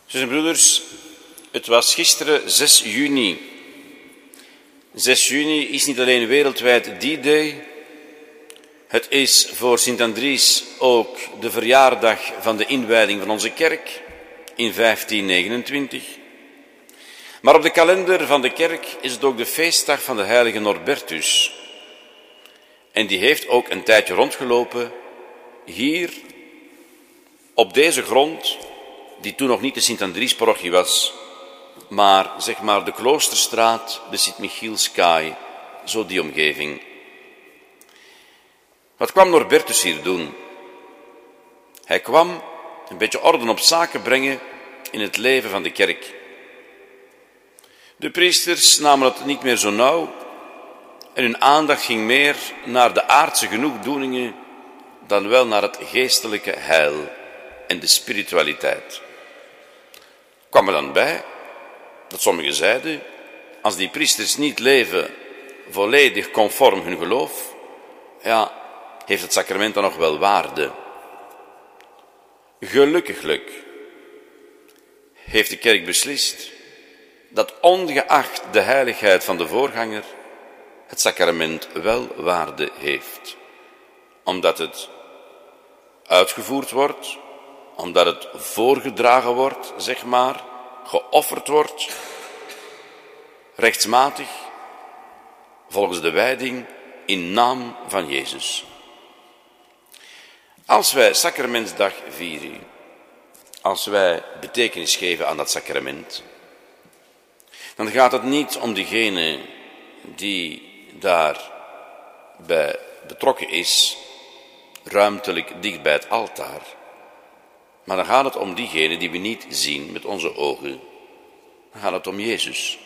Zussen en broeders, het was gisteren 6 juni. 6 juni is niet alleen wereldwijd D-Day. Het is voor Sint-Andries ook de verjaardag van de inwijding van onze kerk in 1529. Maar op de kalender van de kerk is het ook de feestdag van de heilige Norbertus. En die heeft ook een tijdje rondgelopen hier op deze grond, die toen nog niet de Sint-Andries-parochie was, maar zeg maar de Kloosterstraat, de Sint-Michielskaai, zo die omgeving. Wat kwam Norbertus hier doen? Hij kwam een beetje orde op zaken brengen in het leven van de kerk. De priesters namen het niet meer zo nauw en hun aandacht ging meer naar de aardse genoegdoeningen dan wel naar het geestelijke heil en de spiritualiteit. Kwam er dan bij dat sommigen zeiden, als die priesters niet leven volledig conform hun geloof, ja, heeft het sacrament dan nog wel waarde. Gelukkiglijk heeft de kerk beslist dat ongeacht de heiligheid van de voorganger het sacrament wel waarde heeft. Omdat het uitgevoerd wordt, omdat het voorgedragen wordt, zeg maar, geofferd wordt, rechtsmatig, volgens de wijding, in naam van Jezus. Als wij sacramentsdag vieren, als wij betekenis geven aan dat sacrament, dan gaat het niet om degene die daarbij betrokken is, ruimtelijk dicht bij het altaar. Maar dan gaat het om diegene die we niet zien met onze ogen. Dan gaat het om Jezus.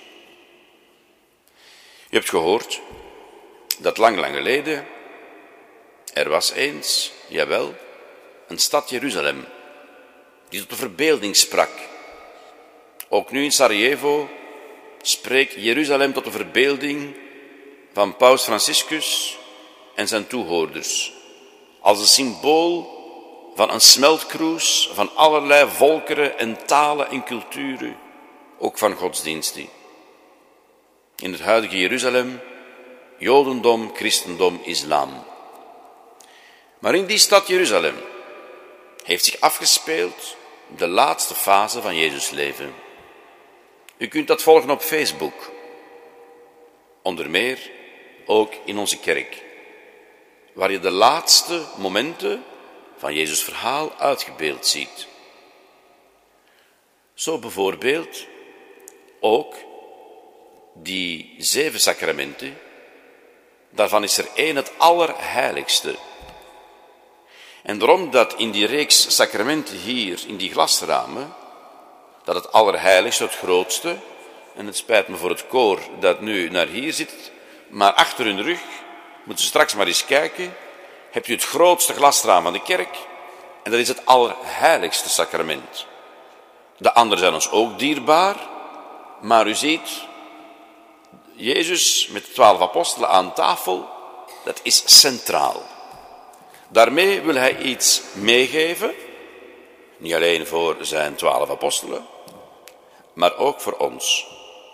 U hebt gehoord dat lang geleden er was eens, jawel, een stad Jeruzalem, die tot de verbeelding sprak. Ook nu in Sarajevo spreekt Jeruzalem tot de verbeelding van Paus Franciscus en zijn toehoorders, als een symbool van een smeltkroes van allerlei volkeren en talen en culturen, ook van godsdiensten. In het huidige Jeruzalem, Jodendom, Christendom, Islam. Maar in die stad Jeruzalem heeft zich afgespeeld de laatste fase van Jezus' leven. U kunt dat volgen op Facebook. Onder meer ook in onze kerk, waar je de laatste momenten van Jezus' verhaal uitgebeeld ziet. Zo bijvoorbeeld ook die 7 sacramenten, daarvan is er 1 het allerheiligste. En daarom dat in die reeks sacramenten hier, in die glasramen, dat het allerheiligste, het grootste, en het spijt me voor het koor dat nu naar hier zit, maar achter hun rug, moeten ze straks maar eens kijken, hebt u het grootste glasraam van de kerk, en dat is het allerheiligste sacrament. De anderen zijn ons ook dierbaar, maar u ziet, Jezus met de 12 apostelen aan tafel, dat is centraal. Daarmee wil hij iets meegeven, niet alleen voor zijn 12 apostelen, maar ook voor ons.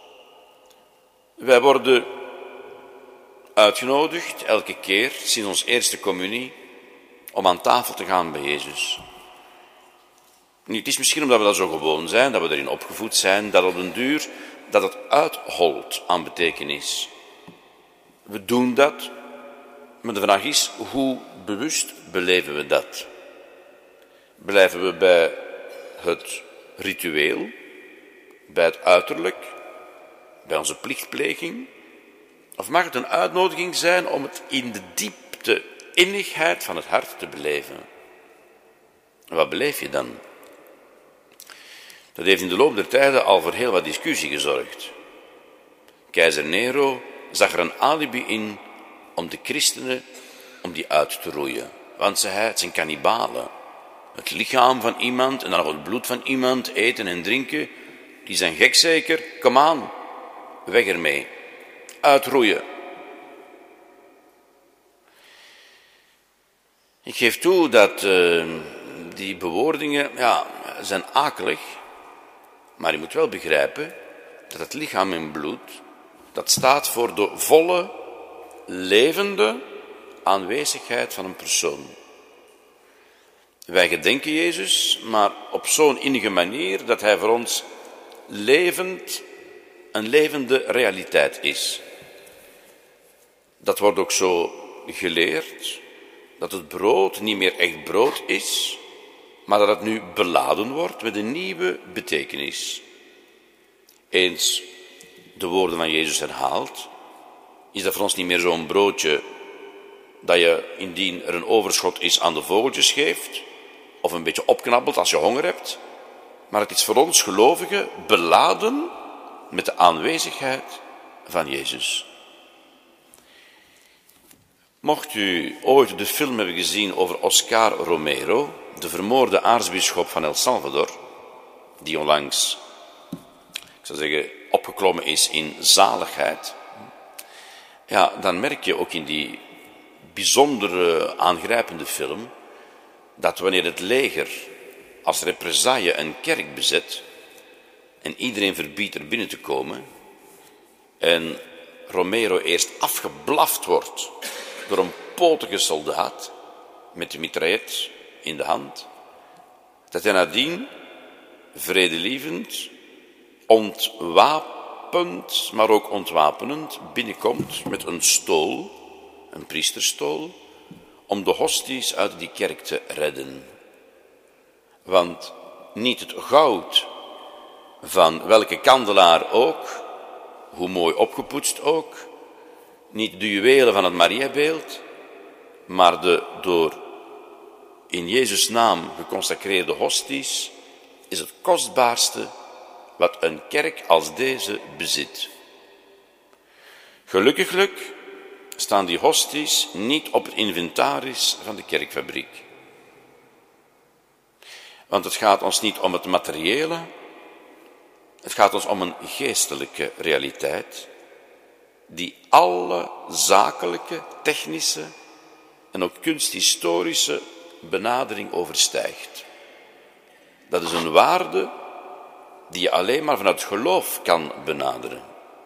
Wij worden uitgenodigd elke keer sinds onze eerste communie om aan tafel te gaan bij Jezus. Nu, het is misschien omdat we dat zo gewoon zijn, dat we erin opgevoed zijn, dat op den duur dat het uitholt aan betekenis. We doen dat, maar de vraag is, hoe bewust beleven we dat? Blijven we bij het ritueel, bij het uiterlijk, bij onze plichtpleging? Of mag het een uitnodiging zijn om het in de diepte, innigheid van het hart te beleven? En wat beleef je dan? Dat heeft in de loop der tijden al voor heel wat discussie gezorgd. Keizer Nero zag er een alibi in om de christenen, om die uit te roeien. Want zei hij, het zijn kannibalen. Het lichaam van iemand en dan nog het bloed van iemand, eten en drinken, die zijn gek zeker, kom aan, weg ermee. Uitroeien. Ik geef toe dat die bewoordingen zijn akelig, Maar je moet wel begrijpen dat het lichaam en bloed, dat staat voor de volle, levende aanwezigheid van een persoon. Wij gedenken Jezus, maar op zo'n innige manier dat hij voor ons een levende realiteit is. Dat wordt ook zo geleerd, dat het brood niet meer echt brood is, maar dat het nu beladen wordt met een nieuwe betekenis. Eens de woorden van Jezus herhaalt, is dat voor ons niet meer zo'n broodje dat je, indien er een overschot is, aan de vogeltjes geeft, of een beetje opknabbelt als je honger hebt, maar het is voor ons gelovigen beladen met de aanwezigheid van Jezus. Mocht u ooit de film hebben gezien over Oscar Romero, de vermoorde aartsbisschop van El Salvador, die onlangs, ik zou zeggen, opgeklommen is in zaligheid, ja, dan merk je ook in die bijzondere, aangrijpende film, dat wanneer het leger als represaille een kerk bezet en iedereen verbiedt er binnen te komen en Romero eerst afgeblaft wordt door een potige soldaat met de mitraillet in de hand, dat hij nadien vredelievend, ontwapend, maar ook ontwapenend binnenkomt met een stool, een priesterstool, om de hosties uit die kerk te redden. Want niet het goud van welke kandelaar ook, hoe mooi opgepoetst ook, niet de juwelen van het Mariabeeld, maar de door in Jezus' naam geconsacreerde hosties is het kostbaarste wat een kerk als deze bezit. Gelukkiglijk staan die hosties niet op het inventaris van de kerkfabriek. Want het gaat ons niet om het materiële, het gaat ons om een geestelijke realiteit die alle zakelijke, technische en ook kunsthistorische benadering overstijgt. Dat is een waarde die je alleen maar vanuit geloof kan benaderen.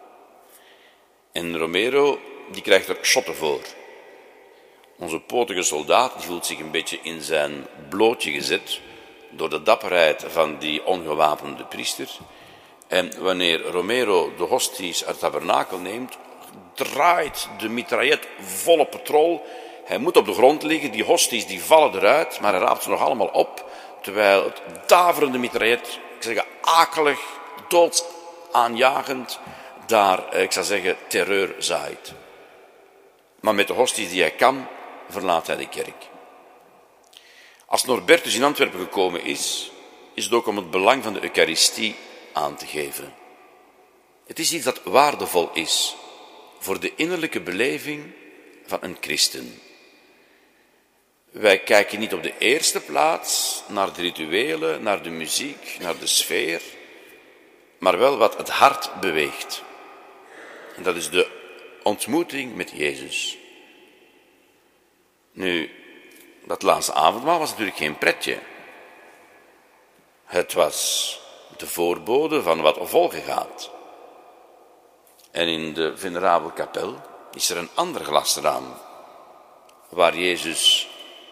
En Romero, die krijgt er schotten voor. Onze potige soldaat die voelt zich een beetje in zijn blootje gezet door de dapperheid van die ongewapende priester. En wanneer Romero de hosties uit het tabernakel neemt, draait de mitraillet volle patrol. Hij moet op de grond liggen, die hosties die vallen eruit, maar hij raapt ze nog allemaal op, terwijl het daverende mitraillet, ik zou zeggen akelig, doodsaanjagend, daar, ik zou zeggen, terreur zaait. Maar met de hosties die hij kan, verlaat hij de kerk. Als Norbertus in Antwerpen gekomen is het ook om het belang van de Eucharistie aan te geven. Het is iets dat waardevol is voor de innerlijke beleving van een christen. Wij kijken niet op de eerste plaats naar de rituelen, naar de muziek, naar de sfeer, maar wel wat het hart beweegt. En dat is de ontmoeting met Jezus. Nu, dat laatste avondmaal was natuurlijk geen pretje. Het was de voorbode van wat volgen gaat. En in de venerabele kapel is er een ander glasraam, waar Jezus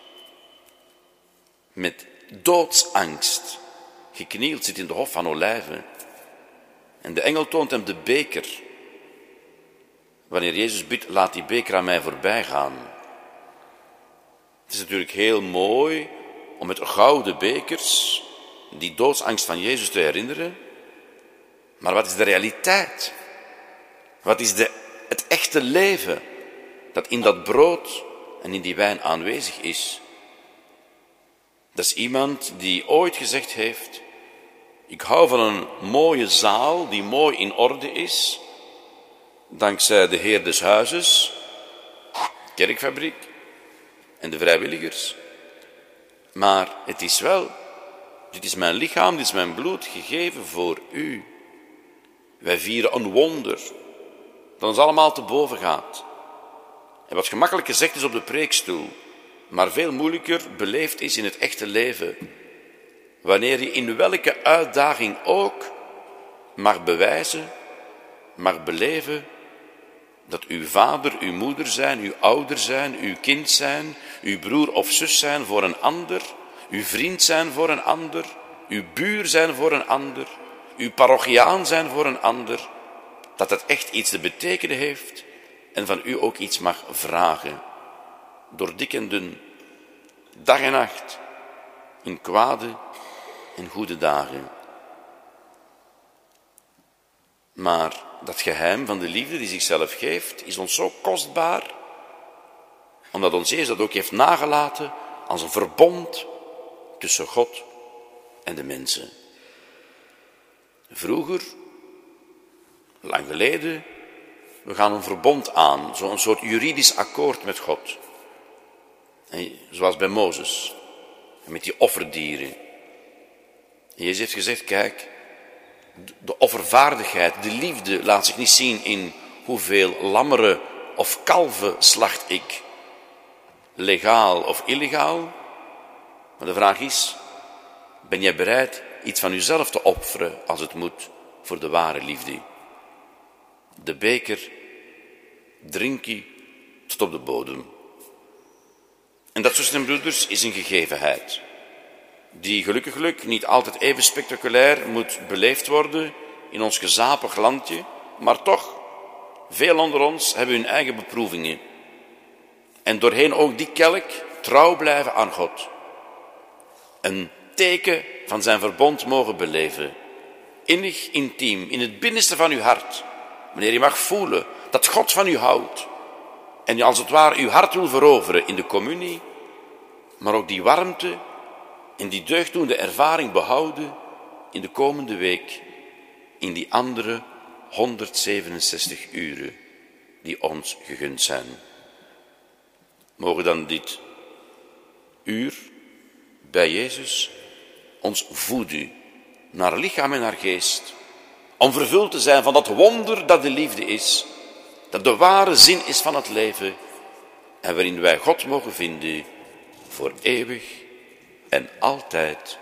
met doodsangst geknield zit in de Hof van Olijven. En de engel toont hem de beker. Wanneer Jezus bidt, laat die beker aan mij voorbij gaan. Het is natuurlijk heel mooi om met gouden bekers die doodsangst van Jezus te herinneren. Maar wat is de realiteit? Wat is het echte leven dat in dat brood en in die wijn aanwezig is? Dat is iemand die ooit gezegd heeft: ik hou van een mooie zaal die mooi in orde is, dankzij de heer des huizes, kerkfabriek en de vrijwilligers. Maar het is wel, dit is mijn lichaam, dit is mijn bloed, gegeven voor u. Wij vieren een wonder dat ons allemaal te boven gaat. En wat gemakkelijk gezegd is op de preekstoel, maar veel moeilijker beleefd is in het echte leven. Wanneer je in welke uitdaging ook mag bewijzen, mag beleven dat uw vader, uw moeder zijn, uw ouder zijn, uw kind zijn, uw broer of zus zijn voor een ander, uw vriend zijn voor een ander, uw buur zijn voor een ander, uw parochiaan zijn voor een ander, dat het echt iets te betekenen heeft en van u ook iets mag vragen, door dik en dun, dag en nacht, in kwade en goede dagen. Maar dat geheim van de liefde die zichzelf geeft, is ons zo kostbaar, omdat ons Jezus dat ook heeft nagelaten als een verbond tussen God en de mensen. Vroeger, lang geleden, we gaan een verbond aan, zo'n soort juridisch akkoord met God. En zoals bij Mozes, met die offerdieren. En Jezus heeft gezegd, kijk, de offervaardigheid, de liefde laat zich niet zien in hoeveel lammeren of kalven slacht ik, legaal of illegaal. Maar de vraag is, ben jij bereid iets van jezelf te offeren als het moet voor de ware liefde? De beker drink je tot op de bodem. En dat, zusters en broeders, is een gegevenheid die gelukkig niet altijd even spectaculair moet beleefd worden in ons gezapig landje, maar toch, veel onder ons hebben hun eigen beproevingen. En doorheen ook die kelk trouw blijven aan God. Een teken van zijn verbond mogen beleven. Innig, intiem, in het binnenste van uw hart. Wanneer je mag voelen dat God van u houdt. En je als het ware uw hart wil veroveren in de communie. Maar ook die warmte en die deugddoende ervaring behouden in de komende week. In die andere 167 uren die ons gegund zijn. Mogen dan dit uur bij Jezus ons voeden naar lichaam en naar geest. Om vervuld te zijn van dat wonder dat de liefde is. Dat de ware zin is van het leven. En waarin wij God mogen vinden voor eeuwig en altijd.